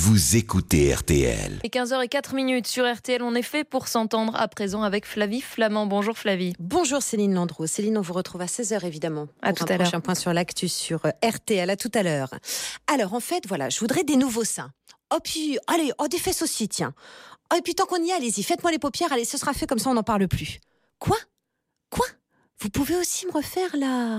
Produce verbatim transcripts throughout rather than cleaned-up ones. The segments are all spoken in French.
vous écoutez R T L. Et quinze heures zéro quatre minutes sur R T L, on est fait pour s'entendre à présent avec Flavie Flamand. Bonjour Flavie. Bonjour Céline Landreau. Céline, on vous retrouve à seize heures évidemment. À pour tout un à l'heure. prochain point sur l'actu sur R T L. À tout à l'heure. Alors en fait, voilà, je voudrais des nouveaux seins. Oh puis, allez, oh des fesses aussi, tiens. Oh et puis tant qu'on y est, allez-y, faites-moi les paupières, allez, ce sera fait comme ça, on n'en parle plus. Quoi ? Quoi ? Vous pouvez aussi me refaire la...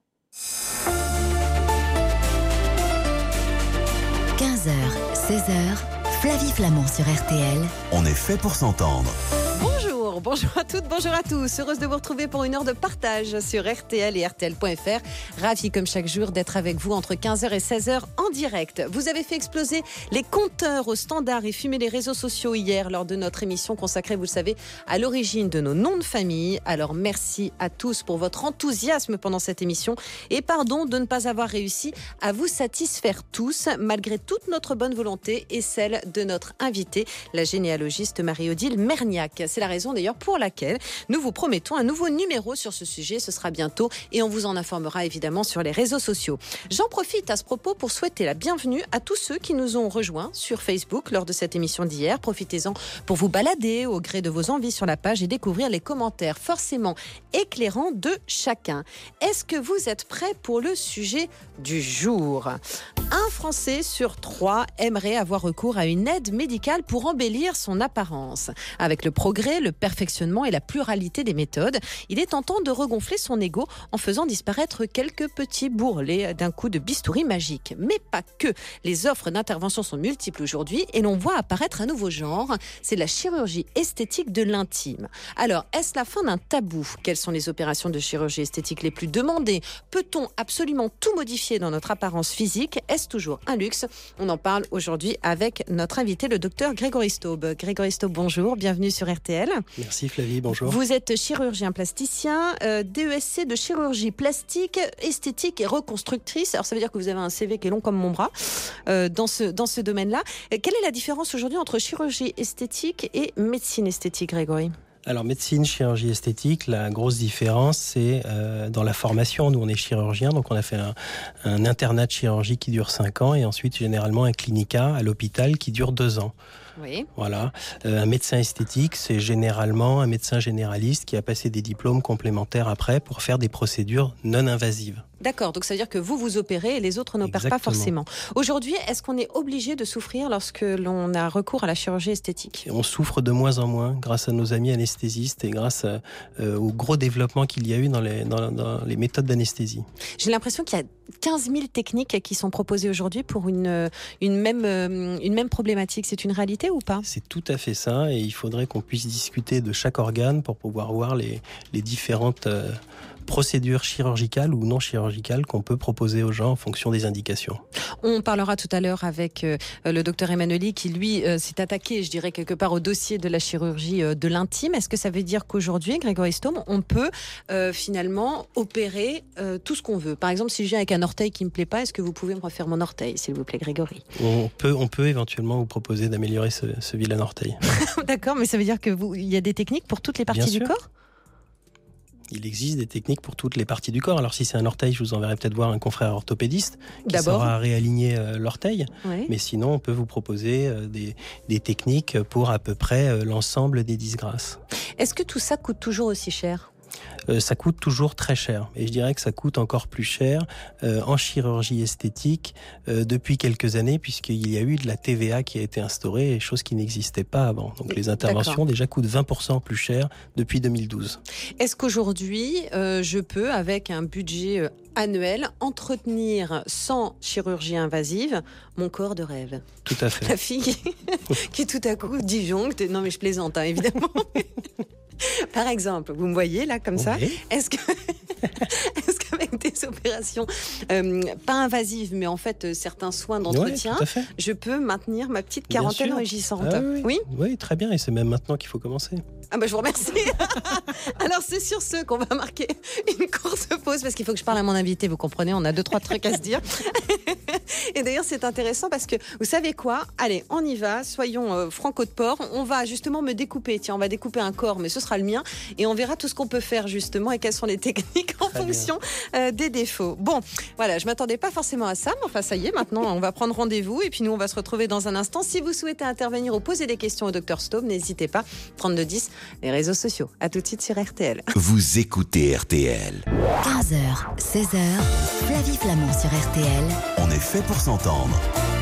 quinze heures, seize heures, Flavie Flamand sur R T L. On est fait pour s'entendre. Bonjour, bonjour à toutes, bonjour à tous. Heureuse de vous retrouver pour une heure de partage sur R T L et R T L point F R. Ravi comme chaque jour d'être avec vous entre quinze heures et seize heures en direct. Vous avez fait exploser les compteurs au standard et fumé les réseaux sociaux hier lors de notre émission consacrée, vous le savez, à l'origine de nos noms de famille. Alors merci à tous pour votre enthousiasme pendant cette émission et pardon de ne pas avoir réussi à vous satisfaire tous malgré toute notre bonne volonté et celle de notre invitée, la généalogiste Marie-Odile Merniac. C'est la raison d'ailleurs pour laquelle nous vous promettons un nouveau numéro sur ce sujet. Ce sera bientôt et on vous en informera évidemment sur les réseaux sociaux. J'en profite à ce propos pour souhaiter la bienvenue à tous ceux qui nous ont rejoints sur Facebook lors de cette émission d'hier. Profitez-en pour vous balader au gré de vos envies sur la page et découvrir les commentaires forcément éclairants de chacun. Est-ce que vous êtes prêts pour le sujet du jour ? Un Français sur trois aimerait avoir recours à une aide médicale pour embellir son apparence. Avec le progrès, le perfectionnement et la pluralité des méthodes, il est tentant de regonfler son ego en faisant disparaître quelques petits bourrelets d'un coup de bistouri magique. Mais pas que. Les offres d'intervention sont multiples aujourd'hui et l'on voit apparaître un nouveau genre, c'est la chirurgie esthétique de l'intime. Alors, est-ce la fin d'un tabou ? Quelles sont les opérations de chirurgie esthétique les plus demandées ? Peut-on absolument tout modifier dans notre apparence physique ? Est-ce toujours un luxe ? On en parle aujourd'hui avec notre invité, le docteur Grégory Staub. Grégory Staub, bonjour, bienvenue sur R T L. Merci Flavie, bonjour. Vous êtes chirurgien plasticien, euh, D E S C de chirurgie plastique, esthétique et reconstructrice. Alors ça veut dire que vous avez un C V qui est long comme mon bras euh, dans ce, dans ce domaine-là. Quelle est la différence aujourd'hui entre chirurgie esthétique et médecine esthétique, Grégory ? Alors médecine, chirurgie esthétique, la grosse différence c'est euh, dans la formation. Nous on est chirurgien, donc on a fait un, un internat de chirurgie qui dure cinq ans et ensuite généralement un clinica à l'hôpital qui dure deux ans. Oui. Voilà. Euh, un médecin esthétique, c'est généralement un médecin généraliste qui a passé des diplômes complémentaires après pour faire des procédures non invasives. D'accord, donc ça veut dire que vous, vous opérez et les autres n'opèrent pas forcément. Aujourd'hui, est-ce qu'on est obligé de souffrir lorsque l'on a recours à la chirurgie esthétique ? Et on souffre de moins en moins grâce à nos amis anesthésistes et grâce à, euh, au gros développement qu'il y a eu dans les, dans, dans les méthodes d'anesthésie. J'ai l'impression qu'il y a quinze mille techniques qui sont proposées aujourd'hui pour une, une, même, une même problématique. C'est une réalité ou pas ? C'est tout à fait ça et il faudrait qu'on puisse discuter de chaque organe pour pouvoir voir les, les différentes... Euh, procédures chirurgicales ou non chirurgicales qu'on peut proposer aux gens en fonction des indications. On parlera tout à l'heure avec euh, le docteur Emmanueli qui, lui, euh, s'est attaqué, je dirais, quelque part au dossier de la chirurgie euh, de l'intime. Est-ce que ça veut dire qu'aujourd'hui, Grégory Staub, on peut euh, finalement opérer euh, tout ce qu'on veut ? Par exemple, si je viens avec un orteil qui ne me plaît pas, est-ce que vous pouvez me refaire mon orteil, s'il vous plaît, Grégory ? On peut, on peut éventuellement vous proposer d'améliorer ce, ce vilain orteil. D'accord, mais ça veut dire qu'il y a des techniques pour toutes les parties Bien du sûr. corps ? Il existe des techniques pour toutes les parties du corps. Alors si c'est un orteil, je vous enverrai peut-être voir un confrère orthopédiste qui D'abord. saura réaligner euh, l'orteil. Oui. Mais sinon, on peut vous proposer euh, des, des techniques pour à peu près euh, l'ensemble des disgrâces. Est-ce que tout ça coûte toujours aussi cher ? Euh, ça coûte toujours très cher. Et je dirais que ça coûte encore plus cher euh, en chirurgie esthétique euh, depuis quelques années, puisqu'il y a eu de la T V A qui a été instaurée, chose qui n'existait pas avant. Donc les interventions D'accord. déjà coûtent vingt pour cent plus cher depuis deux mille douze. Est-ce qu'aujourd'hui, euh, je peux, avec un budget euh, annuel, entretenir sans chirurgie invasive mon corps de rêve ? Tout à fait. La fille qui, qui tout à coup disjoncte. Non mais je plaisante, hein, évidemment. Par exemple, vous me voyez là comme ça, Oui. est-ce que est-ce qu'avec des opérations euh, pas invasives, mais en fait euh, certains soins d'entretien, Ouais, tout à fait. je peux maintenir ma petite Bien quarantaine sûr. enrichissante ? Ah oui, Oui. oui, très bien. Et c'est même maintenant qu'il faut commencer. Ah bah je vous remercie. Alors c'est sur ce qu'on va marquer une courte pause parce qu'il faut que je parle à mon invité, vous comprenez, on a deux trois trucs à se dire. Et d'ailleurs, c'est intéressant parce que, vous savez quoi ? Allez, on y va, soyons euh, franco de porc. On va justement me découper. Tiens, on va découper un corps, mais ce sera le mien. Et on verra tout ce qu'on peut faire justement et quelles sont les techniques en Très fonction euh, des défauts. Bon, voilà, je ne m'attendais pas forcément à ça, mais enfin, ça y est, maintenant, on va prendre rendez-vous. Et puis nous, on va se retrouver dans un instant. Si vous souhaitez intervenir ou poser des questions au docteur Staub, n'hésitez pas. trente-deux dix, les réseaux sociaux. À tout de suite sur R T L. Vous écoutez R T L. quinze heures, seize heures, Flavie Flamand sur R T L. On est fait pour s'entendre.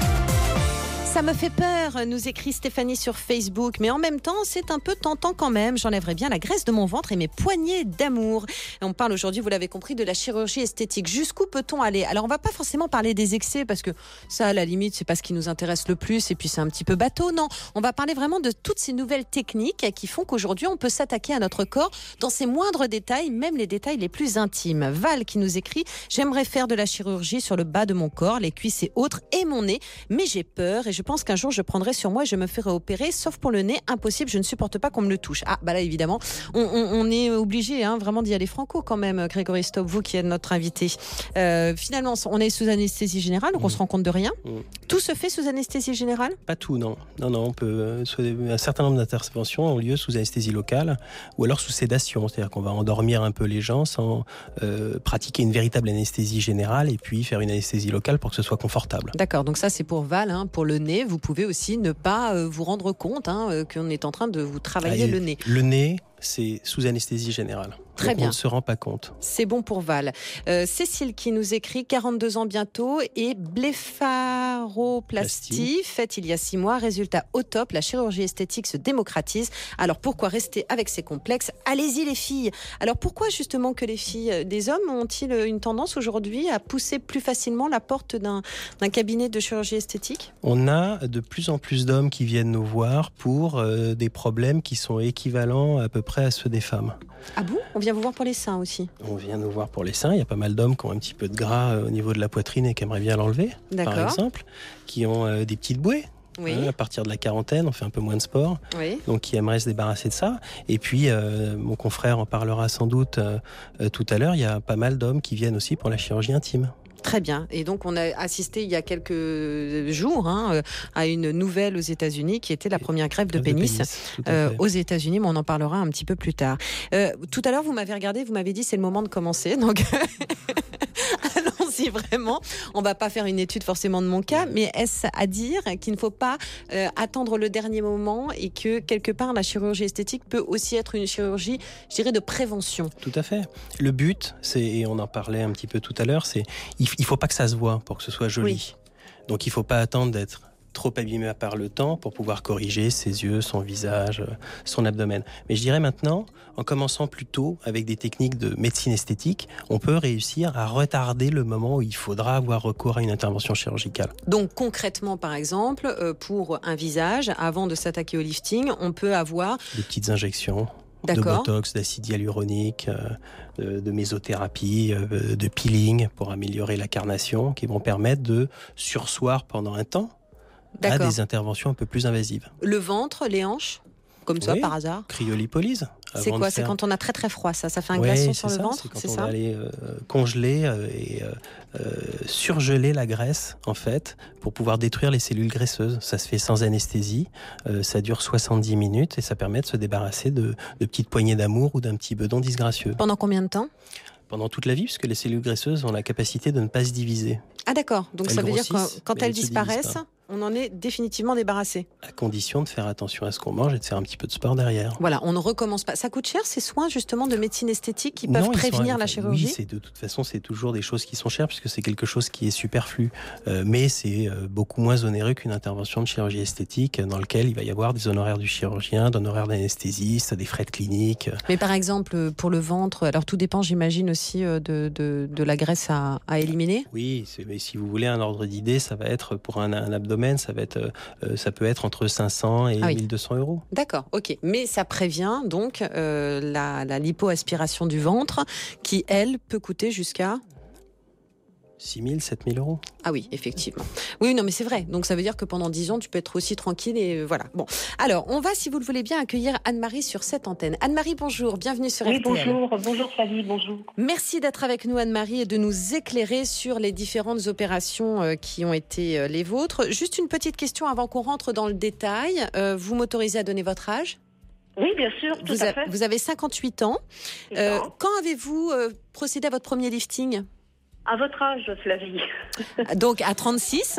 Ça me fait peur, nous écrit Stéphanie sur Facebook, mais en même temps, c'est un peu tentant quand même. J'enlèverais bien la graisse de mon ventre et mes poignées d'amour. Et on parle aujourd'hui, vous l'avez compris, de la chirurgie esthétique. Jusqu'où peut-on aller ? Alors, on va pas forcément parler des excès parce que ça, à la limite, c'est pas ce qui nous intéresse le plus et puis c'est un petit peu bateau. Non, on va parler vraiment de toutes ces nouvelles techniques qui font qu'aujourd'hui, on peut s'attaquer à notre corps dans ses moindres détails, même les détails les plus intimes. Val qui nous écrit « J'aimerais faire de la chirurgie sur le bas de mon corps, les cuisses et autres et mon nez, mais j'ai peur et je Je pense qu'un jour je prendrai sur moi et je me ferai opérer, sauf pour le nez, impossible, je ne supporte pas qu'on me le touche. Ah bah là évidemment, on, on, on est obligé hein, vraiment d'y aller franco quand même, Grégory Staub, vous qui êtes notre invité. Euh, finalement, on est sous anesthésie générale, donc mmh. on se rend compte de rien. Mmh. Tout se fait sous anesthésie générale ? Pas tout, non. Non, non, on peut, un certain nombre d'interventions ont lieu sous anesthésie locale ou alors sous sédation, c'est-à-dire qu'on va endormir un peu les gens sans euh, pratiquer une véritable anesthésie générale et puis faire une anesthésie locale pour que ce soit confortable. D'accord, donc ça c'est pour Val, hein, pour le nez, vous pouvez aussi ne pas euh, vous rendre compte hein, euh, qu'on est en train de vous travailler ah, le nez. Le nez, c'est sous anesthésie générale. Très Donc bien. On ne se rend pas compte. C'est bon pour Val. Euh, Cécile qui nous écrit quarante-deux ans bientôt et blépharoplastie faite il y a six mois. Résultat au top, la chirurgie esthétique se démocratise. Alors pourquoi rester avec ces complexes ? Allez-y les filles. Alors pourquoi justement que les filles, des hommes ont-ils une tendance aujourd'hui à pousser plus facilement la porte d'un, d'un cabinet de chirurgie esthétique ? On a de plus en plus d'hommes qui viennent nous voir pour euh, des problèmes qui sont équivalents à peu près à ceux des femmes. Ah bon ? On vient vous voir pour les seins aussi ? On vient nous voir pour les seins. Il y a pas mal d'hommes qui ont un petit peu de gras euh, au niveau de la poitrine et qui aimeraient bien l'enlever, D'accord. par exemple, qui ont euh, des petites bouées. Oui. Hein, à partir de la quarantaine, on fait un peu moins de sport, Oui. donc qui aimeraient se débarrasser de ça. Et puis, euh, mon confrère en parlera sans doute euh, euh, tout à l'heure, il y a pas mal d'hommes qui viennent aussi pour la chirurgie intime. Très bien. Et donc, on a assisté il y a quelques jours hein, à une nouvelle aux États-Unis qui était la première greffe de, de pénis, pénis euh, aux États-Unis, mais on en parlera un petit peu plus tard. Euh, tout à l'heure, vous m'avez regardé, vous m'avez dit c'est le moment de commencer. Donc, allons-y vraiment. On ne va pas faire une étude forcément de mon cas, mais est-ce à dire qu'il ne faut pas euh, attendre le dernier moment et que quelque part la chirurgie esthétique peut aussi être une chirurgie, je dirais, de prévention ? Tout à fait. Le but, c'est, et on en parlait un petit peu tout à l'heure, c'est il ne faut pas que ça se voit pour que ce soit joli. Oui. Donc il ne faut pas attendre d'être trop abîmé par le temps pour pouvoir corriger ses yeux, son visage, son abdomen. Mais je dirais maintenant, en commençant plus tôt avec des techniques de médecine esthétique, on peut réussir à retarder le moment où il faudra avoir recours à une intervention chirurgicale. Donc concrètement, par exemple, pour un visage, avant de s'attaquer au lifting, on peut avoir des petites injections. D'accord. De botox, d'acide hyaluronique, euh, de, de mésothérapie, euh, de peeling pour améliorer la carnation, qui vont permettre de surseoir pendant un temps D'accord. à des interventions un peu plus invasives. Le ventre, les hanches, comme ça, oui, par hasard. Cryolipolyse. C'est quoi ? C'est faire... quand on a très très froid, ça Ça fait un oui, glaçon sur ça, le ventre, c'est quand c'est on ça va aller euh, congeler euh, et euh, euh, surgeler la graisse, en fait, pour pouvoir détruire les cellules graisseuses. Ça se fait sans anesthésie, euh, ça dure soixante-dix minutes et ça permet de se débarrasser de, de petites poignées d'amour ou d'un petit bedon disgracieux. Pendant combien de temps ? Pendant toute la vie, puisque les cellules graisseuses ont la capacité de ne pas se diviser. Ah d'accord, donc elles ça veut dire que quand elles, elles disparaissent, on en est définitivement débarrassé. À condition de faire attention à ce qu'on mange et de faire un petit peu de sport derrière. Voilà, on ne recommence pas. Ça coûte cher ces soins justement de médecine esthétique qui peuvent non, prévenir sont, la chirurgie ? Oui, c'est, de toute façon, c'est toujours des choses qui sont chères puisque c'est quelque chose qui est superflu. Euh, mais c'est euh, beaucoup moins onéreux qu'une intervention de chirurgie esthétique dans laquelle il va y avoir des honoraires du chirurgien, des honoraires d'anesthésiste, des frais de clinique. Mais par exemple, pour le ventre, alors tout dépend, j'imagine aussi, de, de, de la graisse à, à éliminer ? Oui, c'est, mais si vous voulez un ordre d'idée, ça va être pour un, un abdomen, ça va être... Euh, Euh, ça peut être entre cinq cents et ah oui. mille deux cents euros. D'accord, ok. Mais ça prévient donc euh, la, la lipoaspiration du ventre qui, elle, peut coûter jusqu'à six mille, sept mille euros. Ah oui, effectivement. Oui, non, mais c'est vrai. Donc, ça veut dire que pendant dix ans, tu peux être aussi tranquille et voilà. Bon. Alors, on va, si vous le voulez bien, accueillir Anne-Marie sur cette antenne. Anne-Marie, bonjour. Bienvenue sur oui, R T L. Bonjour. Bonjour, Flavie. Bonjour. Merci d'être avec nous, Anne-Marie, et de nous éclairer sur les différentes opérations euh, qui ont été euh, les vôtres. Juste une petite question avant qu'on rentre dans le détail. Euh, vous m'autorisez à donner votre âge ? Oui, bien sûr, tout vous à a, fait. Vous avez cinquante-huit ans. Euh, quand avez-vous euh, procédé à votre premier lifting ? À votre âge, Flavie. Donc à trente-six.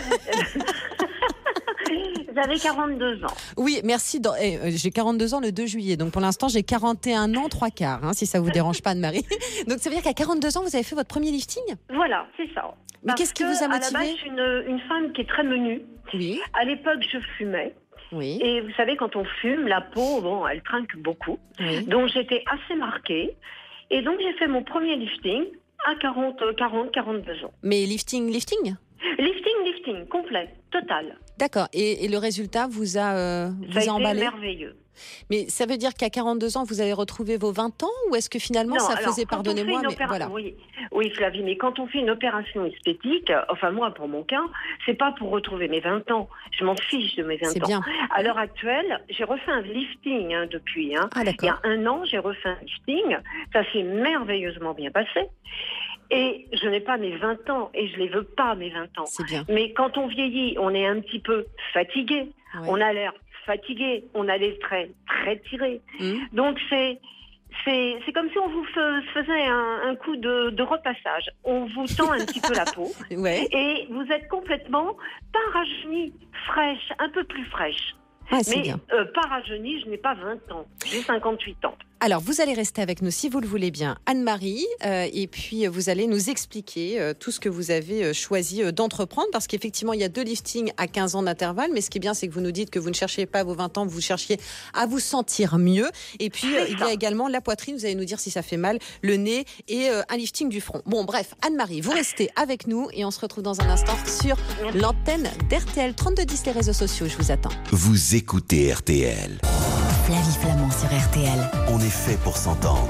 J'avais quarante-deux ans. Oui, merci. Dans, eh, j'ai quarante-deux ans le deux juillet. Donc pour l'instant, j'ai quarante et un ans, trois quarts, hein, si ça vous dérange pas, Anne-Marie. Donc ça veut dire qu'à quarante-deux ans, vous avez fait votre premier lifting ? Voilà, c'est ça. Mais Parce qu'est-ce qui que, vous a motivé ? À la base, je suis une, une femme qui est très menue. Oui. À l'époque, je fumais. Oui. Et vous savez, quand on fume, la peau, bon, elle trinque beaucoup. Oui. Donc j'étais assez marquée. Et donc j'ai fait mon premier lifting à quarante, quarante, quarante-deux ans. Mais lifting, lifting ? Lifting, lifting, complet, total. D'accord. Et, et le résultat vous a, euh, vous Ça a a été emballé ? merveilleux. Mais ça veut dire qu'à quarante-deux ans, vous avez retrouvé vos vingt ans ? Ou est-ce que finalement, Non, ça alors, faisait, quand on pardonnez-moi, fait une mais opéra- voilà. Oui, oui, Flavie, mais quand on fait une opération esthétique, enfin moi, pour mon cas, c'est pas pour retrouver mes vingt ans. Je m'en fiche de mes vingt C'est ans. bien. À l'heure actuelle, j'ai refait un lifting hein, depuis. Hein. Ah, Il y d'accord. a un an, j'ai refait un lifting. Ça s'est merveilleusement bien passé. Et je n'ai pas mes vingt ans, et je les veux pas, mes vingt ans. C'est bien. Mais quand on vieillit, on est un petit peu fatigué. Ouais. On a l'air fatigué. On a les traits très tirés. Mmh. Donc c'est c'est c'est comme si on vous fe- faisait un, un coup de, de repassage. On vous tend un petit peu la peau Ouais. et vous êtes complètement pas rajeunie, fraîche, un peu plus fraîche. Ah, c'est Mais bien. euh, pas rajeunie, je n'ai pas vingt ans, j'ai cinquante-huit ans. Alors, vous allez rester avec nous si vous le voulez bien, Anne-Marie, euh, et puis euh, vous allez nous expliquer euh, tout ce que vous avez euh, choisi euh, d'entreprendre, parce qu'effectivement, il y a deux liftings à quinze ans d'intervalle, mais ce qui est bien, c'est que vous nous dites que vous ne cherchiez pas à vos vingt ans, vous cherchiez à vous sentir mieux. Et puis, euh, il y a également la poitrine, vous allez nous dire si ça fait mal, le nez et euh, un lifting du front. Bon, bref, Anne-Marie, vous restez avec nous et on se retrouve dans un instant sur l'antenne d'R T L. trente-deux dix, les réseaux sociaux, je vous attends. Vous écoutez R T L. Flavie Flamand sur R T L. On est fait pour s'entendre.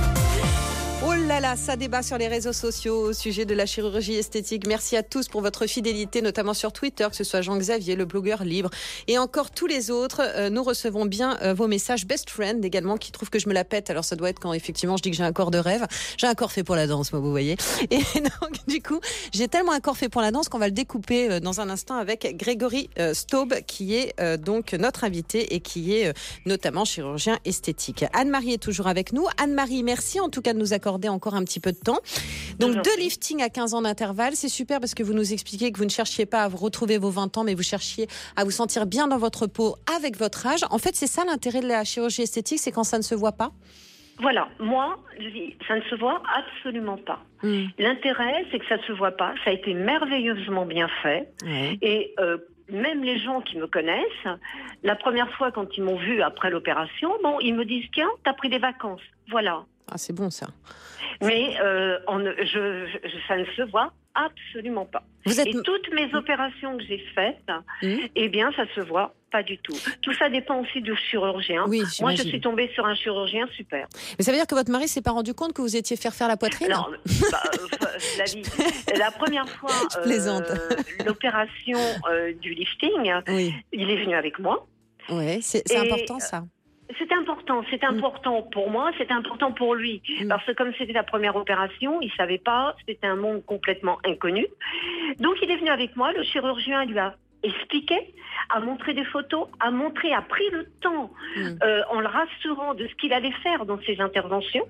Oh là là, ça débat sur les réseaux sociaux au sujet de la chirurgie esthétique. Merci à tous pour votre fidélité, notamment sur Twitter, que ce soit Jean-Xavier, le blogueur libre, et encore tous les autres. Euh, nous recevons bien euh, vos messages. Best Friend également, qui trouve que je me la pète. Alors ça doit être quand effectivement je dis que j'ai un corps de rêve. J'ai un corps fait pour la danse, moi, vous voyez. Et donc du coup, j'ai tellement un corps fait pour la danse qu'on va le découper euh, dans un instant avec Grégory euh, Staub, qui est euh, donc notre invité et qui est euh, notamment chirurgien esthétique. Anne-Marie est toujours avec nous. Anne-Marie, merci en tout cas de nous accorder encore un petit peu de temps. Donc deux liftings à quinze ans d'intervalle, c'est super parce que vous nous expliquez que vous ne cherchiez pas à vous retrouver vos vingt ans, mais vous cherchiez à vous sentir bien dans votre peau avec votre âge. En fait, c'est ça l'intérêt de la chirurgie esthétique, c'est quand ça ne se voit pas. Voilà, moi, je dis, ça ne se voit absolument pas. Mmh. L'intérêt, c'est que ça ne se voit pas. Ça a été merveilleusement bien fait. Ouais. Et euh, même les gens qui me connaissent, la première fois quand ils m'ont vu après l'opération, bon, ils me disent, tiens, t'as pris des vacances. Voilà. Ah, c'est bon ça. Mais euh, on ne- je, je- ça ne se voit absolument pas. Vous êtes... Et toutes mes opérations que j'ai faites, Mmh. eh bien, ça se voit pas du tout. Tout ça dépend aussi du chirurgien. Oui, Moi, je j'imagine. suis tombée sur un chirurgien super. Mais ça veut dire que votre mari s'est pas rendu compte que vous étiez faire faire la poitrine? Non, bah, euh, la vie. La première fois, Je plaisante. euh, l'opération euh, du lifting, Oui. il est venu avec moi. Ouais, c'est c'est Et, important ça. C'est important, c'est important pour moi, c'est important pour lui. Mm. Parce que comme c'était la première opération, il savait pas, c'était un monde complètement inconnu. Donc il est venu avec moi, le chirurgien lui a expliqué, a montré des photos, a montré, a pris le temps Mm. euh, en le rassurant de ce qu'il allait faire dans ses interventions.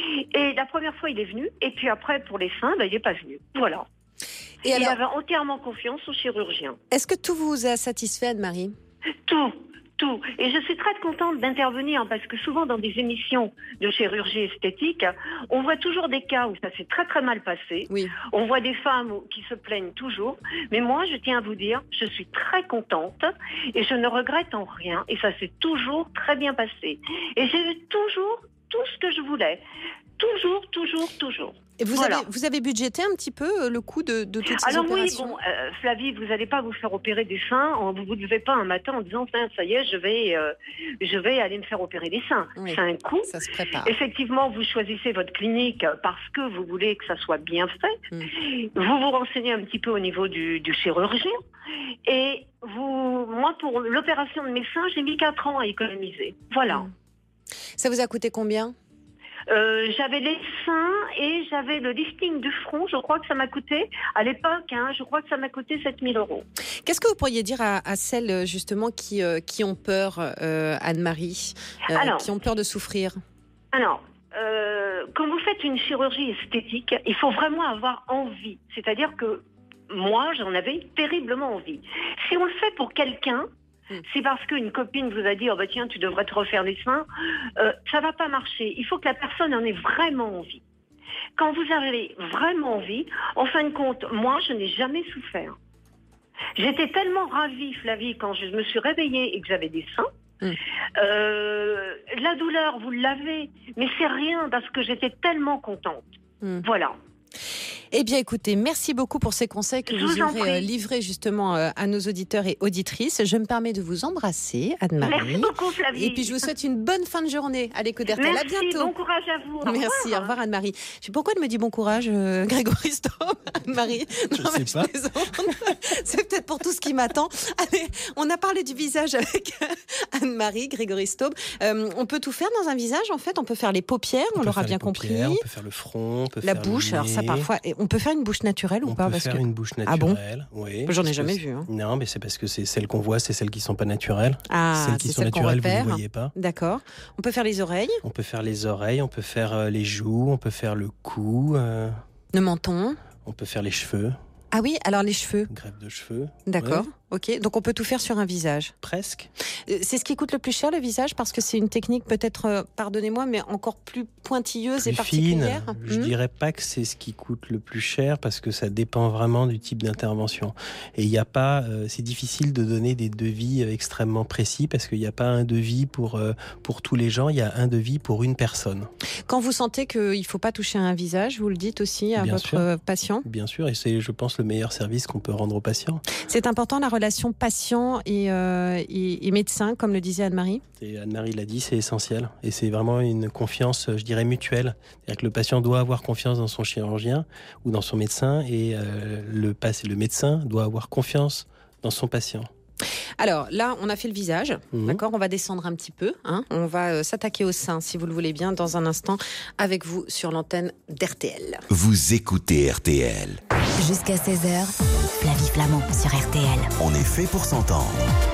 Et la première fois, il est venu, et puis après, pour les seins, ben, il n'est pas venu. Voilà. Et il alors, avait entièrement confiance au chirurgien. est-ce que tout vous a satisfait, Anne-Marie? Tout, tout. Et je suis très contente d'intervenir parce que souvent dans des émissions de chirurgie esthétique, on voit toujours des cas où ça s'est très très mal passé. Oui. On voit des femmes qui se plaignent toujours. Mais moi, je tiens à vous dire, je suis très contente et je ne regrette en rien. Et ça s'est toujours très bien passé. Et j'ai eu toujours tout ce que je voulais. Toujours, toujours, toujours. Et vous, Voilà. avez, vous avez budgété un petit peu le coût de, de toutes ces Alors opérations? oui, bon, euh, Flavie, vous n'allez pas vous faire opérer des seins. Vous ne vous levez pas un matin en disant, ça y est, je vais, euh, je vais aller me faire opérer des seins. Oui. C'est un coût. Ça se prépare. Effectivement, vous choisissez votre clinique parce que vous voulez que ça soit bien fait. Mm. Vous vous renseignez un petit peu au niveau du, du chirurgien. Et vous, moi, pour l'opération de mes seins, j'ai mis quatre ans à économiser. Voilà. Mm. Ça vous a coûté combien? Euh, j'avais les seins et j'avais le lifting du front. Je crois que ça m'a coûté, à l'époque, hein, je crois que ça m'a coûté sept mille euros. Qu'est-ce que vous pourriez dire à, à celles justement qui, euh, qui ont peur, euh, Anne-Marie, euh, Alors, qui ont peur de souffrir? Alors, euh, quand vous faites une chirurgie esthétique, il faut vraiment avoir envie. C'est-à-dire que moi, j'en avais terriblement envie. Si on le fait pour quelqu'un, Mm. c'est parce qu'une copine vous a dit oh bah tiens, tu devrais te refaire les seins, euh, ça va pas marcher. Il faut que la personne en ait vraiment envie. Quand vous avez vraiment envie, en fin de compte, moi, je n'ai jamais souffert. J'étais tellement ravie, Flavie, quand je me suis réveillée et que j'avais des seins. Mm. Euh, la douleur, vous l'avez, mais c'est rien parce que j'étais tellement contente. Mm. Voilà. Eh bien, écoutez, merci beaucoup pour ces conseils que Je vous vous en aurez prie. euh, livrés justement euh, à nos auditeurs et auditrices. Je me permets de vous embrasser, Anne-Marie. Merci beaucoup, Flavie. Et puis, je vous souhaite une bonne fin de journée à l'écoute d'R T L. À Merci, bientôt. bon courage à vous. Au Merci, revoir. au revoir Anne-Marie. Je sais pourquoi elle me dit bon courage, euh, Grégory Staub, Anne-Marie. Je Non, mais sais pas. plaisante. C'est peut-être pour tout ce qui m'attend. Allez, on a parlé du visage avec Anne-Marie, Grégory Staub. Euh, on peut tout faire dans un visage, en fait. On peut faire les paupières, on, peut l'aura faire bien les paupières, compris. On peut faire le front, on peut La faire bouche, le alors ça nez. parfois. Et on peut faire une bouche naturelle ou On pas peut parce faire que... une bouche Ah bon naturelle. Oui, J'en ai parce que jamais c'est- vu, hein. Non, mais c'est parce que c'est celles qu'on voit, c'est celles qui sont pas naturelles. Ah, celles qui c'est sont celle qu'on naturelles, vous ne repère. les voyez pas. D'accord. On peut faire les oreilles, On peut faire les oreilles, on peut faire euh, les joues, on peut faire le cou, euh, le menton. on peut faire les cheveux, Ah oui, alors les cheveux. greffe de cheveux. D'accord. Ouais, Ok. Donc on peut tout faire sur un visage. presque. Euh, C'est ce qui coûte le plus cher, le visage, parce que c'est une technique peut-être, euh, pardonnez-moi, mais encore plus pointilleuse et Plus fine. particulière. Je Hmm. dirais pas que c'est ce qui coûte le plus cher parce que ça dépend vraiment du type d'intervention. Et il n'y a pas, euh, c'est difficile de donner des devis extrêmement précis parce qu'il n'y a pas un devis pour euh, pour tous les gens. Il y a un devis pour une personne. Quand vous sentez qu'il ne faut pas toucher à un visage, vous le dites aussi à Bien votre sûr. euh, patient. Bien sûr, et c'est, je pense, le meilleur service qu'on peut rendre aux patients. C'est important la relation patient et, euh, et, et médecin, comme le disait Anne-Marie. Et Anne-Marie l'a dit, c'est essentiel. Et c'est vraiment une confiance, je dirais, mutuelle. C'est-à-dire que le patient doit avoir confiance dans son chirurgien ou dans son médecin et euh, le, pass- le médecin doit avoir confiance dans son patient. Alors là, on a fait le visage, Mhm. d'accord. On va descendre un petit peu. Hein. On va euh, s'attaquer au sein, si vous le voulez bien, dans un instant, avec vous sur l'antenne d'R T L. Vous écoutez R T L. Jusqu'à seize heures, Flavie Flamand sur R T L. On est fait pour s'entendre.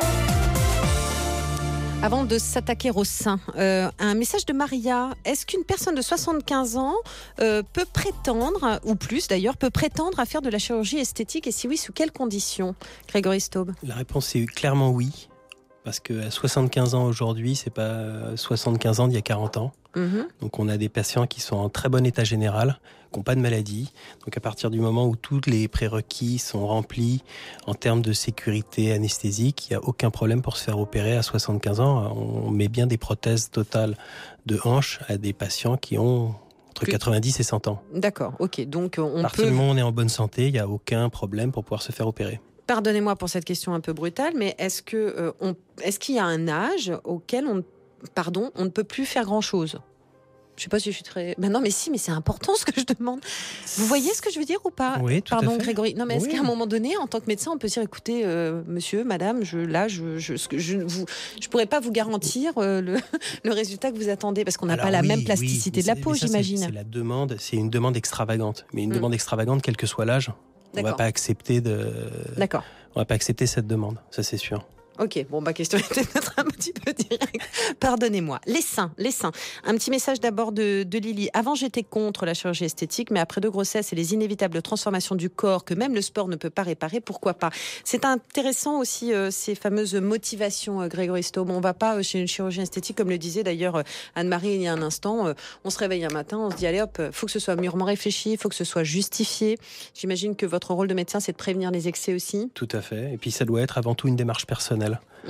Avant de s'attaquer au sein, euh, un message de Maria. Est-ce qu'une personne de soixante-quinze ans euh, peut prétendre, ou plus d'ailleurs, peut prétendre à faire de la chirurgie esthétique, et si oui, sous quelles conditions, Grégory Staub? La réponse est clairement oui. Parce qu'à soixante-quinze ans aujourd'hui, c'est pas soixante-quinze ans d'il y a quarante ans. Mhm. Donc on a des patients qui sont en très bon état général, qui n'ont pas de maladie. Donc à partir du moment où tous les prérequis sont remplis en termes de sécurité anesthésique, il n'y a aucun problème pour se faire opérer à soixante-quinze ans. On met bien des prothèses totales de hanches à des patients qui ont entre Plus- quatre-vingt-dix et cent ans. D'accord, ok. Donc on À partir peut... du moment où on est en bonne santé, il n'y a aucun problème pour pouvoir se faire opérer. Pardonnez-moi pour cette question un peu brutale, mais est-ce que euh, on... est-ce qu'il y a un âge auquel on, pardon, on ne peut plus faire grand-chose? Je sais pas si je suis très. Ben non, mais si, mais c'est important ce que je demande. Vous voyez ce que je veux dire ou pas? Oui, tout à Pardon, fait. Grégory. Non, mais est-ce Oui. qu'à un moment donné, en tant que médecin, on peut dire, écoutez, euh, monsieur, madame, je, là, je, je, ce que je, vous, je pourrais pas vous garantir euh, le, le résultat que vous attendez, parce qu'on n'a Alors pas la oui, même oui, plasticité mais de la c'est- peau, mais ça, c'est- j'imagine. C'est la demande, c'est une demande extravagante, mais une Mm. demande extravagante quel que soit l'âge. On va D'accord. pas accepter de, D'accord. on va pas accepter cette demande, ça c'est sûr. Ok, bon, ma question était peut-être un petit peu directe. Pardonnez-moi. Les seins, les seins. Un petit message d'abord de, de Lily. Avant, j'étais contre la chirurgie esthétique, mais après deux grossesses et les inévitables transformations du corps que même le sport ne peut pas réparer, pourquoi pas? C'est intéressant aussi, euh, ces fameuses motivations, euh, Grégory Staub. On va pas euh, chez une chirurgien esthétique, comme le disait d'ailleurs euh, Anne-Marie il y a un instant. Euh, on se réveille un matin, on se dit, allez hop, faut que ce soit mûrement réfléchi, faut que ce soit justifié. J'imagine que votre rôle de médecin, c'est de prévenir les excès aussi. Tout à fait. Et puis ça doit être avant tout une démarche personnelle. Hum.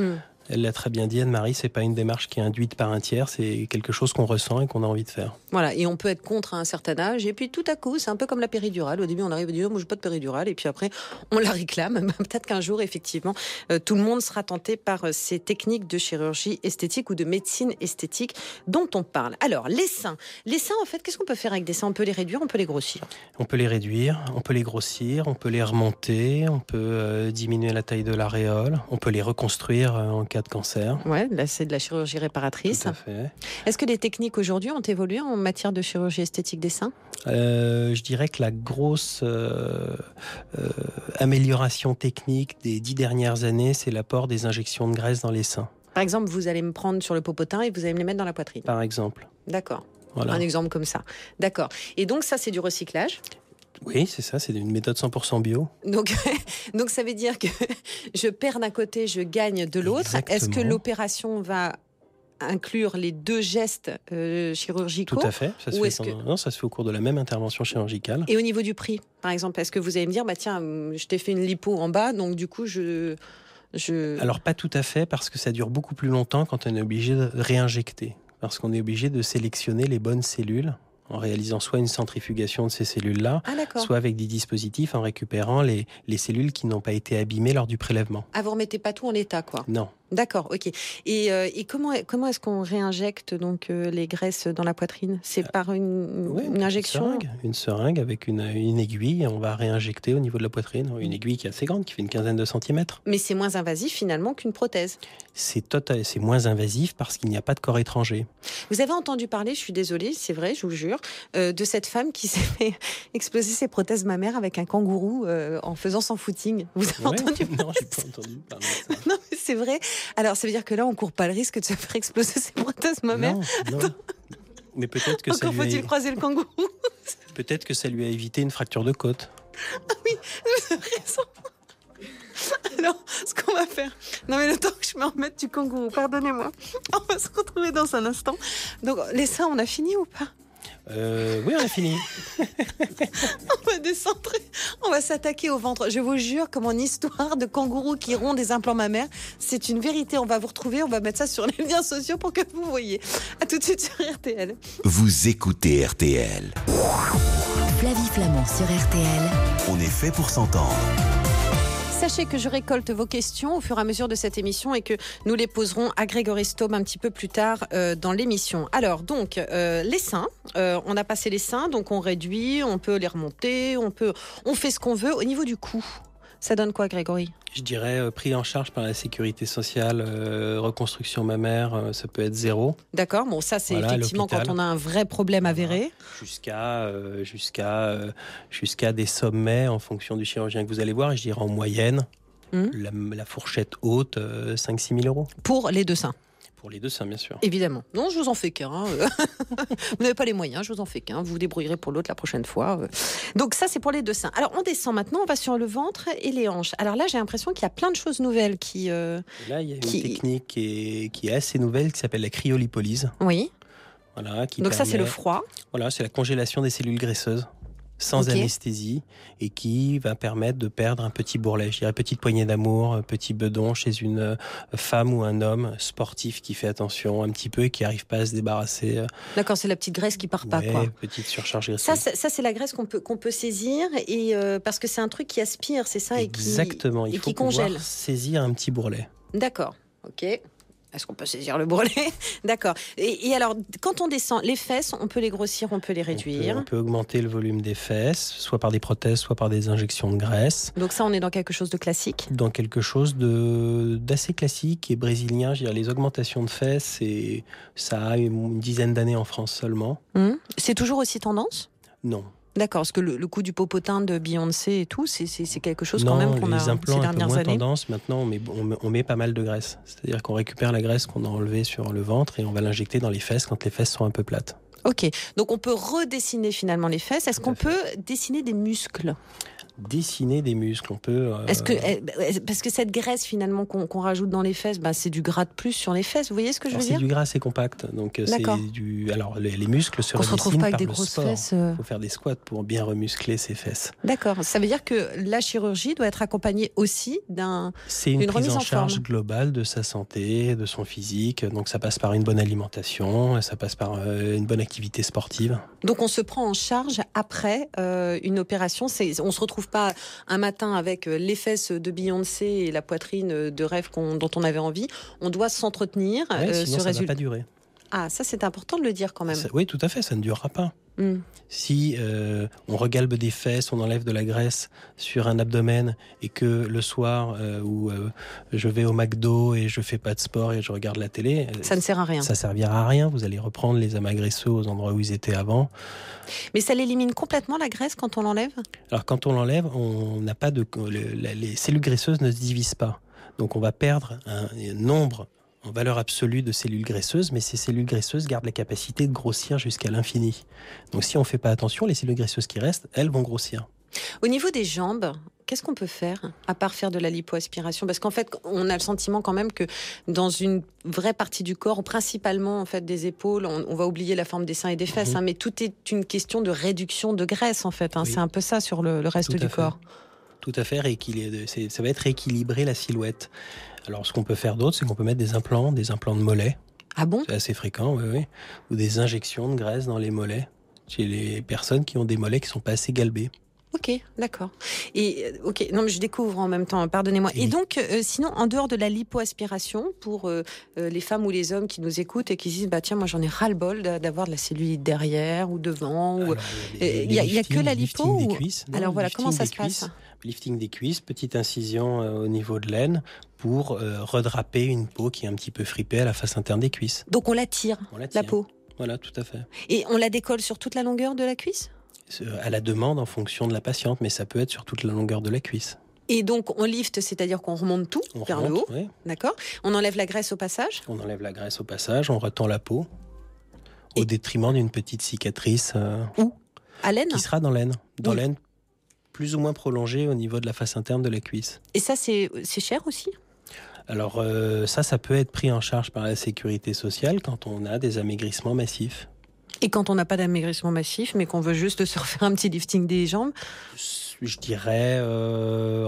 Elle l'a très bien dit, Anne-Marie, c'est pas une démarche qui est induite par un tiers, c'est quelque chose qu'on ressent et qu'on a envie de faire. Voilà, et on peut être contre à un certain âge, et puis tout à coup, c'est un peu comme la péridurale. Au début, on arrive à dire, moi, je veux pas de péridurale, et puis après, on la réclame. Peut-être qu'un jour, effectivement, euh, tout le monde sera tenté par euh, ces techniques de chirurgie esthétique ou de médecine esthétique dont on parle. Alors, les seins. Les seins, en fait, qu'est-ce qu'on peut faire avec des seins? On peut les réduire, on peut les grossir. On peut les réduire, on peut les grossir, on peut les remonter, on peut euh, diminuer la taille de l'aréole, on peut les reconstruire euh, en cas de cancer. Ouais, là, c'est de la chirurgie réparatrice. Tout à fait. Est-ce que les techniques aujourd'hui ont évolué en matière de chirurgie esthétique des seins? Euh, je dirais que la grosse euh, euh, amélioration technique des dix dernières années, c'est l'apport des injections de graisse dans les seins. Par exemple, vous allez me prendre sur le popotin et vous allez me les mettre dans la poitrine. Par exemple. D'accord. Voilà. Un exemple comme ça. D'accord. Et donc ça, c'est du recyclage? Oui, c'est ça, c'est une méthode cent pour cent bio. Donc, donc ça veut dire que je perds d'un côté, je gagne de l'autre. Exactement. Est-ce que l'opération va inclure les deux gestes euh, chirurgicaux? Tout à fait. Ça se, Ou fait, est-ce que... non, ça se fait au cours de la même intervention chirurgicale. Et au niveau du prix, par exemple, est-ce que vous allez me dire, bah tiens, je t'ai fait une lipo en bas, donc du coup, je... je... Alors pas tout à fait, parce que ça dure beaucoup plus longtemps quand on est obligé de réinjecter. Parce qu'on est obligé de sélectionner les bonnes cellules en réalisant soit une centrifugation de ces cellules-là, ah, soit avec des dispositifs en récupérant les, les cellules qui n'ont pas été abîmées lors du prélèvement. Ah, vous remettez pas tout en l'état, quoi? Non. D'accord, ok. Et, euh, et comment, comment est-ce qu'on réinjecte donc euh, les graisses dans la poitrine? C'est par une, Ouais, une injection? Une seringue, une seringue avec une, une aiguille, et on va réinjecter au niveau de la poitrine. Une aiguille qui est assez grande, qui fait une quinzaine de centimètres. Mais c'est moins invasif finalement qu'une prothèse. C'est total, c'est moins invasif parce qu'il n'y a pas de corps étranger. Vous avez entendu parler, je suis désolée, c'est vrai, je vous le jure, euh, de cette femme qui s'est fait exploser ses prothèses mammaires avec un kangourou euh, en faisant son footing. Vous avez Ouais, entendu parler? Non, j'ai pas entendu parler de ça. Non, mais c'est vrai. Alors, ça veut dire que là, on court pas le risque de se faire exploser ses prothèses mammaires. Non, non. Mais peut-être que ça Encore lui a... faut-il croiser le kangourou. peut-être que ça lui a évité une fracture de côte. Ah oui, vous avez raison. Alors, ce qu'on va faire... Non, mais le temps que je me remette du kangourou, pardonnez-moi. On va se retrouver dans un instant. Donc, les seins, on a fini ou pas? Euh, oui, on a fini. On va descendre, on va s'attaquer au ventre. Je vous jure que mon histoire de kangourou qui rompt des implants mammaires, c'est une vérité. On va vous retrouver, on va mettre ça sur les liens sociaux pour que vous voyez. À tout de suite sur R T L. Vous écoutez R T L. Flavie Flamand sur R T L. On est fait pour s'entendre. Sachez que je récolte vos questions au fur et à mesure de cette émission et que nous les poserons à Grégory Staub un petit peu plus tard euh, dans l'émission. Alors, donc, euh, les seins. Euh, on a passé les seins, donc on réduit, on peut les remonter, on, peut, on fait ce qu'on veut. Au niveau du coût, ça donne quoi, Grégory? Je dirais euh, pris en charge par la sécurité sociale, euh, reconstruction mammaire, euh, ça peut être zéro. D'accord, bon ça c'est Voilà, effectivement quand l'hôpital. on a un vrai problème avéré. Jusqu'à euh, jusqu'à euh, jusqu'à des sommets en fonction du chirurgien que vous allez voir. Et je dirais en moyenne, Mmh. la, la fourchette haute, euh, cinq à six mille euros. Pour les deux seins. Pour les deux seins, bien sûr. Évidemment. Non, je vous en fais qu'un. euh. Vous n'avez pas les moyens, je vous en fais qu'un. Vous vous débrouillerez pour l'autre la prochaine fois. euh. Donc ça, c'est pour les deux seins. Alors, on descend maintenant, on va sur le ventre et les hanches. Alors là, j'ai l'impression qu'il y a plein de choses nouvelles qui... euh, Et là, il y a une Qui- technique qui est, qui est assez nouvelle, qui s'appelle la cryolipolyse. Oui. Voilà, qui Donc ça, c'est le permet- froid. Voilà, c'est la congélation des cellules graisseuses, sans Ok. anesthésie, et qui va permettre de perdre un petit bourrelet, je dirais petite poignée d'amour, un petit bedon chez une euh, femme ou un homme sportif qui fait attention un petit peu et qui n'arrive pas à se débarrasser. euh, D'accord, c'est la petite graisse qui part pas, ouais, quoi. petite surcharge graisseuse. Ça, c'est- ça c'est la graisse qu'on peut, qu'on peut saisir et euh, parce que c'est un truc qui aspire, c'est ça, et qui, Exactement, il et faut qui pouvoir congèle. saisir un petit bourrelet. D'accord, ok. Est-ce qu'on peut saisir le bourrelet? D'accord. Et, et alors, quand on descend, les fesses, on peut les grossir, on peut les On peut, réduire. on peut augmenter le volume des fesses, soit par des prothèses, soit par des injections de graisse, Donc ça, on est dans quelque chose de classique. dans quelque chose de d'assez classique et brésilien. Je dirais les augmentations de fesses, et ça a une dizaine d'années en France seulement. Hum. C'est toujours aussi tendance? Non. D'accord, parce que le, le coup du popotin de Beyoncé et tout, c'est, c'est, c'est quelque chose non, quand même qu'on les a implants ces un peu dernières moins années. tendance. Maintenant, on met, on, met, on met pas mal de graisse. C'est-à-dire qu'on récupère la graisse qu'on a enlevée sur le ventre et on va l'injecter dans les fesses quand les fesses sont un peu plates. Ok, donc on peut redessiner finalement les fesses. Est-ce Tout qu'on à fait. peut dessiner des muscles? dessiner des muscles. On peut. Euh... Est-ce que parce que cette graisse finalement qu'on, qu'on rajoute dans les fesses, bah, c'est du gras de plus sur les fesses. Vous voyez ce que je veux Alors, dire? C'est du gras assez compact, donc D'accord. c'est du. Alors les, les muscles se On se retrouve redessinent pas avec par des le grosses sport. fesses. euh. Il faut faire des squats pour bien remuscler ses fesses. D'accord. Ça veut dire que la chirurgie doit être accompagnée aussi d'un. C'est une Une prise remise en en charge forme. globale de sa santé, de son physique. Donc ça passe par une bonne alimentation, ça passe par euh, une bonne activité sportive. Donc on se prend en charge après euh, une opération. C'est, on se retrouve pas un matin avec euh, les fesses de Beyoncé et la poitrine de rêve qu'on, dont on avait envie. On doit s'entretenir. Ouais, euh, sinon ce ça ne va résultat. pas durer. Ah, ça c'est important de le dire quand même. Ça- oui, tout à fait, ça ne durera pas. Hmm. Si euh, on regalbe des fesses, on enlève de la graisse sur un abdomen et que le soir euh, où euh, je vais au McDo et je fais pas de sport et je regarde la télé, euh, Ça ne sert à rien. ça servira à rien. Vous allez reprendre les amas graisseux aux endroits où ils étaient avant. Mais ça l'élimine complètement la graisse quand on l'enlève? Alors quand on l'enlève, on n'a pas de le- la- les cellules graisseuses ne se divisent pas. Donc on va perdre un, un nombre en valeur absolue de cellules graisseuses, mais ces cellules graisseuses gardent la capacité de grossir jusqu'à l'infini. Donc si on ne fait pas attention, les cellules graisseuses qui restent, elles vont grossir. Au niveau des jambes, qu'est-ce qu'on peut faire à part faire de la lipoaspiration? Parce qu'en fait, on a le sentiment quand même que dans une vraie partie du corps, principalement en fait des épaules, on, on va oublier la forme des seins et des fesses, Mhm. hein, mais tout est une question de réduction de graisse en fait. Hein, Oui. C'est un peu ça sur le, le reste Tout à du fait. corps. Tout à fait, rééquilibrer- c'est- ça va être rééquilibrer la silhouette. Alors ce qu'on peut faire d'autre, c'est qu'on peut mettre des implants, des implants de mollets, Ah bon? c'est assez fréquent, oui, oui, ou des injections de graisse dans les mollets, chez les personnes qui ont des mollets qui sont pas assez galbés. Ok, d'accord. Et euh, ok, non mais je découvre en même temps. Pardonnez-moi. Oui. Et donc, euh, sinon, en dehors de la lipoaspiration, pour euh, euh, les femmes ou les hommes qui nous écoutent et qui se disent, bah tiens, moi j'en ai ras le bol d'a- d'avoir de la cellulite derrière ou devant. Ou... Alors, Euh, Il y a- il y a que lifting- la lipo lifting des ou- cuisses. Non, Alors voilà, lifting comment ça des se passe? cuisses. Lifting des cuisses, petite incision euh, au niveau de l'aine pour euh, redraper une peau qui est un petit peu fripée à la face interne des cuisses. Donc on la tire, On la la tire. peau, Voilà, tout à fait. et on la décolle sur toute la longueur de la cuisse. C'est, euh, À la demande en fonction de la patiente, mais ça peut être sur toute la longueur de la cuisse. Et donc on lift, c'est-à-dire qu'on remonte tout On vers le remonte, haut, oui. d'accord? On enlève la graisse au passage. On enlève la graisse au passage, on retend la peau, au Et- détriment d'une petite cicatrice euh, À l'aine. qui sera dans l'aine. Dans Oui. l'aine plus ou moins prolongée au niveau de la face interne de la cuisse. Et ça, c'est c'est cher aussi. Alors euh, ça, ça peut être pris en charge par la sécurité sociale quand on a des amaigrissements massifs. Et quand on n'a pas d'amaigrissement massif, mais qu'on veut juste se refaire un petit lifting des jambes, Je dirais euh,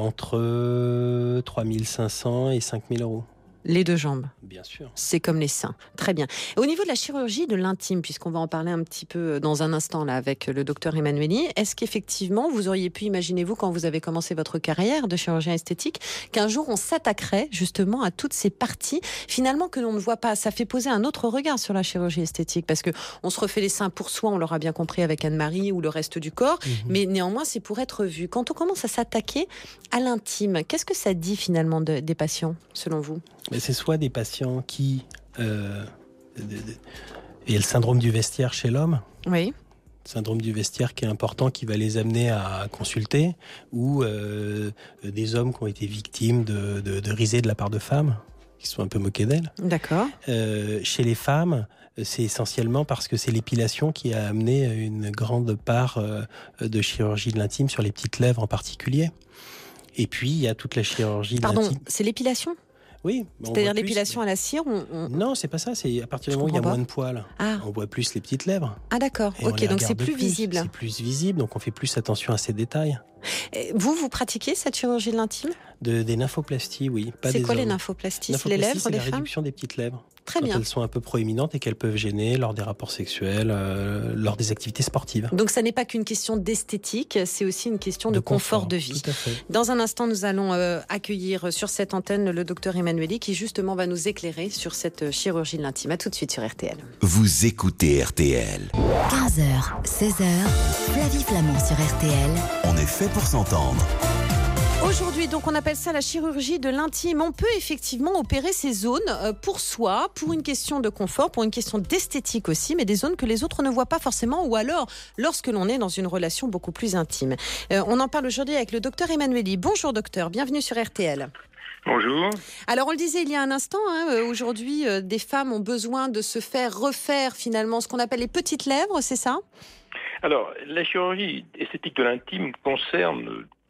entre trois mille cinq cents et cinq mille euros. les deux jambes. Bien sûr. C'est comme les seins. Très bien. Et au niveau de la chirurgie de l'intime, puisqu'on va en parler un petit peu dans un instant là avec le docteur Emmanueli, est-ce qu'effectivement vous auriez pu, imaginez-vous, quand vous avez commencé votre carrière de chirurgien esthétique, qu'un jour on s'attaquerait justement à toutes ces parties finalement que l'on ne voit pas? Ça fait poser un autre regard sur la chirurgie esthétique parce que on se refait les seins pour soi, on l'aura bien compris avec Anne-Marie ou le reste du corps, Mhm. mais néanmoins c'est pour être vu. Quand on commence à s'attaquer à l'intime, qu'est-ce que ça dit finalement de- des patients selon vous? Mais c'est soit des patients qui... Euh, de- de- il y a le syndrome du vestiaire chez l'homme, Oui. syndrome du vestiaire qui est important, qui va les amener à consulter, ou euh, des hommes qui ont été victimes de, de, de risées de la part de femmes, qui se sont un peu moquées d'elles. D'accord. Euh, chez les femmes, c'est essentiellement parce que c'est l'épilation qui a amené une grande part euh, de chirurgie de l'intime sur les petites lèvres en particulier. Et puis, il y a toute la chirurgie de Pardon, l'intime. c'est l'épilation? Oui. mais on C'est-à-dire voit plus- l'épilation à la cire on, on- Non, c'est pas ça. C'est à partir Je du moment où il y a comprends pas. moins de poils. Ah, On voit plus les petites lèvres. ah d'accord. Et on Ok, les donc c'est regarde plus visible. C'est plus visible, donc on fait plus attention à ces détails. Et Vous, vous pratiquez cette chirurgie de l'intime? De, des nymphoplasties, oui. Pas C'est des quoi les hommes. nymphoplasties? C'est les Nymphoplastie, lèvres c'est des la femmes? réduction des petites lèvres. Très Quand bien. elles sont un peu proéminentes et qu'elles peuvent gêner lors des rapports sexuels, euh, lors des activités sportives. Donc ça n'est pas qu'une question d'esthétique, c'est aussi une question de, confort, de vie. Tout à fait. Dans un instant, nous allons euh, accueillir sur cette antenne le docteur Emmanueli qui justement va nous éclairer sur cette chirurgie de l'intime. À tout de suite sur R T L. Vous écoutez R T L. quinze heures, seize heures, Flavie Flamand sur R T L. On est fait pour s'entendre. Aujourd'hui, donc, on appelle ça la chirurgie de l'intime. On peut effectivement opérer ces zones euh, pour soi, pour une question de confort, pour une question d'esthétique aussi, mais des zones que les autres ne voient pas forcément, ou alors lorsque l'on est dans une relation beaucoup plus intime. Euh, on en parle aujourd'hui avec le docteur Emmanueli. Bonjour docteur, bienvenue sur R T L. Bonjour. Alors on le disait il y a un instant, hein, euh, aujourd'hui, euh, des femmes ont besoin de se faire refaire finalement ce qu'on appelle les petites lèvres, c'est ça? Alors, la chirurgie esthétique de l'intime concerne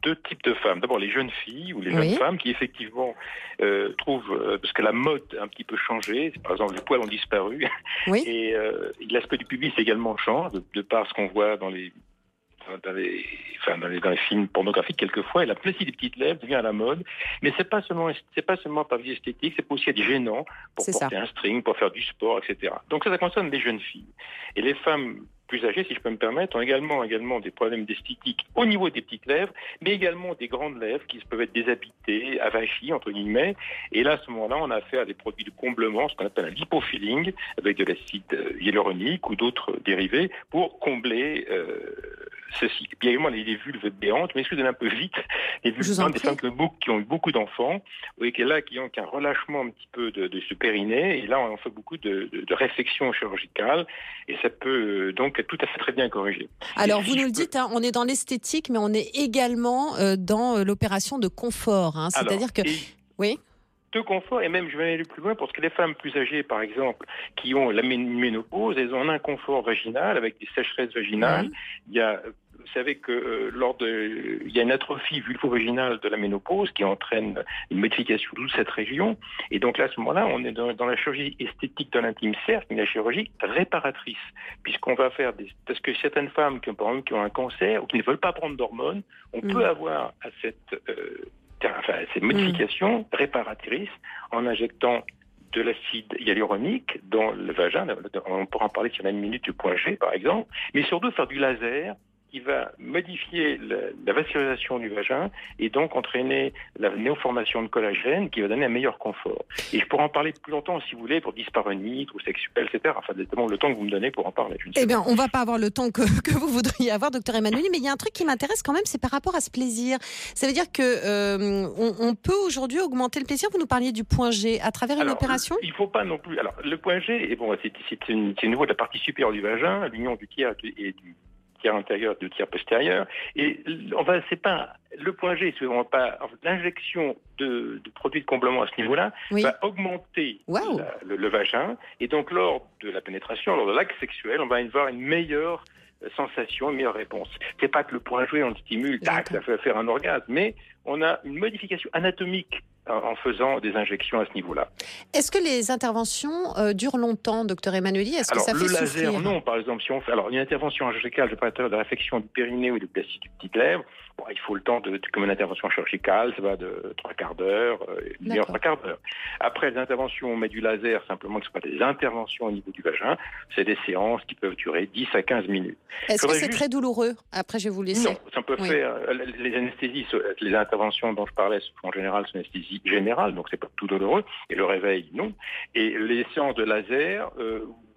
deux types de femmes. D'abord, les jeunes filles ou les jeunes Oui. femmes qui, effectivement, euh, trouvent... Euh, parce que la mode a un petit peu changé. Par exemple, les poils ont disparu. Oui. Et euh, l'aspect du pubis également change, de, de par ce qu'on voit dans les... Dans les, enfin, dans les, dans les films pornographiques, quelquefois, et la plaisie des petites lèvres devient à la mode. Mais c'est pas seulement, c'est pas seulement par vue esthétique, c'est aussi être gênant pour C'est porter ça. un string, pour faire du sport, et cetera. Donc ça, ça concerne les jeunes filles. Et les femmes plus âgées, si je peux me permettre, ont également, également des problèmes d'esthétique au niveau des petites lèvres, mais également des grandes lèvres qui peuvent être déshabitées, avachies, entre guillemets. Et là, à ce moment-là, on a affaire à des produits de comblement, ce qu'on appelle un lipofilling, avec de l'acide hyaluronique ou d'autres dérivés, pour combler euh, ceci. Puis également les, les vulves béantes, mais excusez-moi un peu vite, les vulves Je vous en béantes, des prie. femmes qui ont, beaucoup, qui ont eu beaucoup d'enfants, et qui, là, qui ont qu'un relâchement un petit peu de, de ce périnée, et là, on fait beaucoup de, de, de réflexion chirurgicale, et ça peut euh, donc être tout à fait très bien corrigé. Alors, Et vous si nous je le peux- dites, hein, on est dans l'esthétique, mais on est également euh, dans euh, l'opération de confort. Hein. C'est-à-dire Alors, que... et- Oui. de confort, et même je vais aller plus loin, parce que les femmes plus âgées, par exemple, qui ont la mé- ménopause, elles ont un inconfort vaginal avec des sécheresses vaginales. Mhm. Il y a, vous savez que euh, lors de, il y a une atrophie vulvo-vaginale de la ménopause qui entraîne une modification de toute cette région. Et donc là, à ce moment-là, on est dans, dans la chirurgie esthétique de l'intime, certes, mais la chirurgie réparatrice, puisqu'on va faire des, parce que certaines femmes qui ont, par exemple, qui ont un cancer ou qui ne veulent pas prendre d'hormones, on Mhm. peut avoir à cette euh, enfin, ces modifications réparatrices en injectant de l'acide hyaluronique dans le vagin. On pourra en parler sur une minute du point G, par exemple, mais surtout faire du laser qui va modifier la, la vascularisation du vagin et donc entraîner la néoformation de collagène qui va donner un meilleur confort. Et je pourrais en parler plus longtemps, si vous voulez, pour disparonies, ou sexuels, et cetera. Enfin, c'est le temps que vous me donnez pour en parler. Je ne sais Eh bien, pas. on va pas avoir le temps que, que vous voudriez avoir, docteur Emmanuel, mais il y a un truc qui m'intéresse quand même, c'est par rapport à ce plaisir. Ça veut dire que euh, on, on peut aujourd'hui augmenter le plaisir. Vous nous parliez du point G à travers une Alors, opération. il ne faut pas non plus. Alors, le point G, et bon, c'est c'est une- c'est au niveau de la partie supérieure du vagin, l'union du tiers et du tiers intérieur, du tiers postérieur. Et on va, c'est pas le point G, c'est vraiment pas l'injection de, de produits de comblement à ce niveau-là Oui. va augmenter Waouh. la- le, le vagin. Et donc, lors de la pénétration, lors de l'acte sexuel, on va avoir une meilleure euh, sensation, une meilleure réponse. C'est pas que le point G, on le stimule, tac, ça fait faire un orgasme, mais on a une modification anatomique en en faisant des injections à ce niveau-là. Est-ce que les interventions euh, durent longtemps, docteur Emmanuel? Est-ce que Alors, ça le fait laser, souffrir? non. Par exemple, si on fait alors une intervention chirurgicale, je parle de réflexion du périnée ou de plastie du petit lèvre, bon, il faut le temps de, de- comme une intervention chirurgicale, ça va de trois quarts d'heure, euh, une demi-heure, D'accord. trois quarts d'heure. Après les interventions, on met du laser simplement, qui ne sont pas des interventions au niveau du vagin, c'est des séances qui peuvent durer dix à quinze minutes. Est-ce que faudrait c'est juste- très douloureux? Après, je vais vous laisser. Non, ça peut Oui. faire. euh, Les anesthésies, les interventions dont je parlais, en général, c'est une anesthésie générale, donc c'est pas tout douloureux. Et le réveil, non. Et les séances de laser, euh,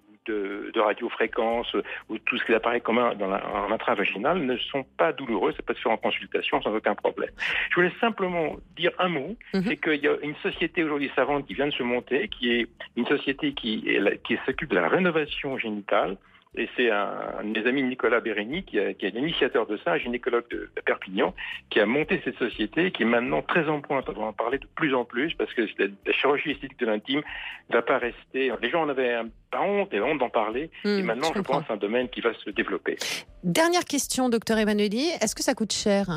de, de radiofréquence, euh, ou tout ce qui apparaît commun dans la, en intravaginal ne sont pas douloureux. Ça peut se faire en consultation sans aucun problème. Je voulais simplement dire un mot, Mhm. c'est qu'il y a une société aujourd'hui savante qui vient de se monter, qui est une société qui, est la- qui s'occupe de la rénovation génitale. Et c'est un, un de mes amis, Nicolas Bérény, qui, a- qui est l'initiateur de ça, un gynécologue de, de Perpignan, qui a monté cette société, qui est maintenant très en pointe. On va en parler de plus en plus, parce que la, la chirurgie esthétique de l'intime ne va pas rester... Les gens en avaient un- pas honte, et honte d'en parler, Hmm, et maintenant, je je, comprends. pense, c'est un domaine qui va se développer. Dernière question, docteur Emmanuel. Est-ce que ça coûte cher?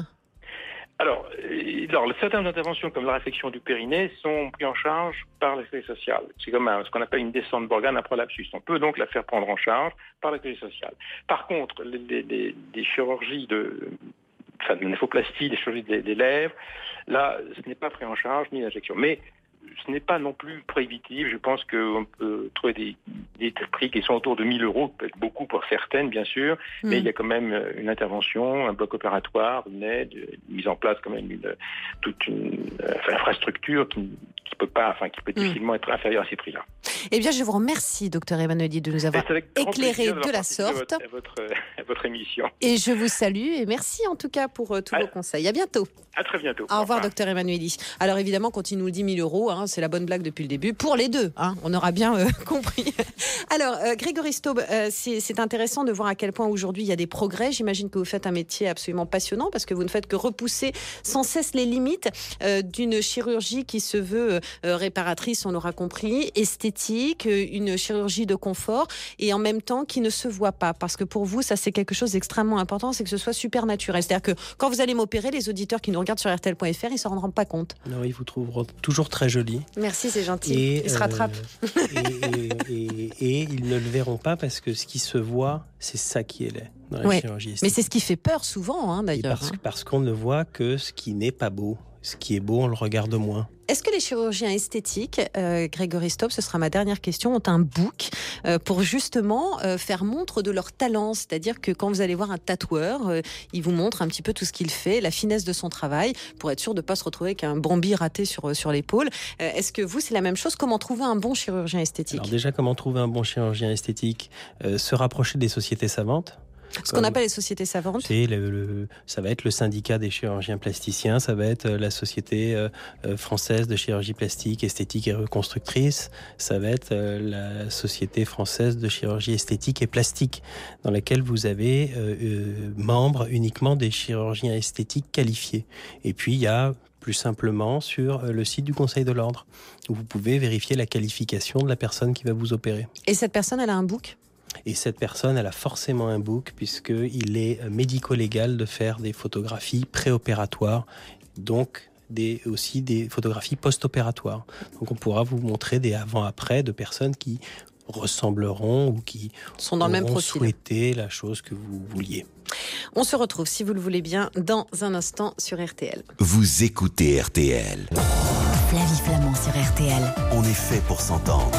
Alors, euh, alors, certaines interventions comme la réflexion du périnée sont prises en charge par la sécurité sociale. C'est comme un- ce qu'on appelle une descente d'organes après lapsus. On peut donc la faire prendre en charge par la sécurité sociale. Par contre, les, les- les- les chirurgies de, enfin, de néphloplastie, des chirurgies des, des lèvres, là, ce n'est pas pris en charge ni l'injection. Mais ce n'est pas non plus prohibitif. Je pense qu'on peut trouver des, des prix qui sont autour de mille euros, peut-être beaucoup pour certaines, bien sûr, Hmm. mais il y a quand même une intervention, un bloc opératoire, une aide, une mise en place quand même une, toute une euh, enfin, infrastructure qui qui peut pas, enfin qui peut Mm. difficilement être inférieure à ces prix-là. Eh bien, je vous remercie, docteur Emmanuel, de nous avoir Et c'est avec grand éclairé plaisir de d'avoir la participé à sorte. votre, à votre, à votre émission. Et je vous salue et merci en tout cas pour euh, tous Ah. vos conseils. À bientôt. À très bientôt. Au revoir, docteur Emmanueli. Alors évidemment, quand il nous dit mille euros, hein, c'est la bonne blague depuis le début, pour les deux, hein, on aura bien euh, compris. Alors, euh, Grégory Staub, euh, c'est c'est intéressant de voir à quel point aujourd'hui il y a des progrès. J'imagine que vous faites un métier absolument passionnant parce que vous ne faites que repousser sans cesse les limites euh, d'une chirurgie qui se veut euh, réparatrice, on l'aura compris, esthétique, euh, une chirurgie de confort et en même temps qui ne se voit pas. Parce que pour vous, ça c'est quelque chose d'extrêmement important, c'est que ce soit super naturel. C'est-à-dire que quand vous allez m'opérer, les auditeurs qui nous regardent sur R T L point F R, ils ne se rendront pas compte. Non, ils vous trouveront toujours très jolie. Merci, c'est gentil. Et, ils se rattrapent. Euh, et, et, et, et ils ne le verront pas parce que ce qui se voit, c'est ça qui est laid dans la ouais. chirurgie esthétique. Mais c'est ce qui fait peur souvent, hein, d'ailleurs. Parce, hein. parce qu'on ne voit que ce qui n'est pas beau. Ce qui est beau, on le regarde moins. Est-ce que les chirurgiens esthétiques, euh, Grégory Staub, ce sera ma dernière question, ont un book euh, pour justement euh, faire montre de leur talent? C'est-à-dire que quand vous allez voir un tatoueur, euh, il vous montre un petit peu tout ce qu'il fait, la finesse de son travail, pour être sûr de ne pas se retrouver avec un bambi raté sur, sur l'épaule. Euh, est-ce que vous, c'est la même chose? Comment trouver un bon chirurgien esthétique? Alors déjà, comment trouver un bon chirurgien esthétique? euh, Se rapprocher des sociétés savantes. Ce qu'on appelle les sociétés savantes. C'est le, le, ça va être le syndicat des chirurgiens plasticiens, ça va être la société euh, française de chirurgie plastique, esthétique et reconstructrice, ça va être euh, la société française de chirurgie esthétique et plastique, dans laquelle vous avez euh, euh, membres uniquement des chirurgiens esthétiques qualifiés. Et puis il y a plus simplement sur le site du Conseil de l'Ordre, où vous pouvez vérifier la qualification de la personne qui va vous opérer. Et cette personne, elle a un book ? Et cette personne, elle a forcément un book, puisqu'il est médico-légal de faire des photographies préopératoires, donc des, aussi des photographies post-opératoires. Donc on pourra vous montrer des avant-après de personnes qui ressembleront ou qui sont dans le même profil, souhaité la chose que vous vouliez. On se retrouve, si vous le voulez bien, dans un instant sur R T L. Vous écoutez R T L. Flavie Flamand sur R T L. On est fait pour s'entendre.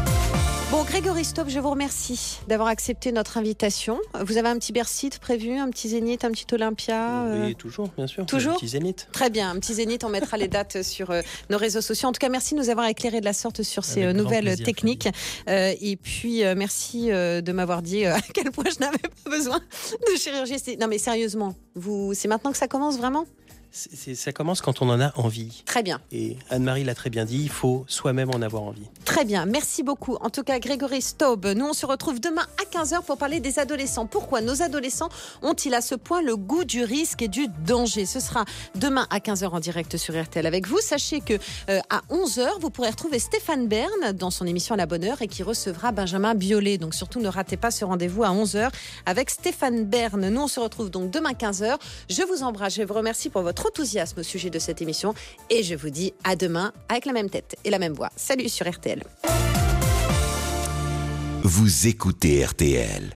Bon, Grégory Staub, je vous remercie d'avoir accepté notre invitation. Vous avez un petit Bercy prévu, un petit Zénith, un petit Olympia euh... Oui, toujours, bien sûr. Toujours un petit Zénith. Très bien, un petit Zénith, on mettra les dates sur euh, nos réseaux sociaux. En tout cas, merci de nous avoir éclairé de la sorte sur ces euh, nouvelles plaisir, techniques. Euh, et puis, euh, merci euh, de m'avoir dit euh, à quel point je n'avais pas besoin de chirurgie. Non mais sérieusement, vous, c'est maintenant que ça commence vraiment ? C'est, c'est, ça commence quand on en a envie. Très bien. Et Anne-Marie l'a très bien dit, il faut soi-même en avoir envie. Très bien, merci beaucoup. En tout cas, Grégory Staub, nous on se retrouve demain à quinze heures pour parler des adolescents. Pourquoi nos adolescents ont-ils à ce point le goût du risque et du danger? Ce sera demain à quinze heures en direct sur R T L avec vous. Sachez que euh, à onze heures, vous pourrez retrouver Stéphane Bern dans son émission à la bonne heure et qui recevra Benjamin Biolay. Donc surtout, ne ratez pas ce rendez-vous à onze heures avec Stéphane Bern. Nous on se retrouve donc demain quinze heures. Je vous embrasse, je vous remercie pour votre enthousiasme au sujet de cette émission et je vous dis à demain avec la même tête et la même voix. Salut sur R T L. Vous écoutez R T L.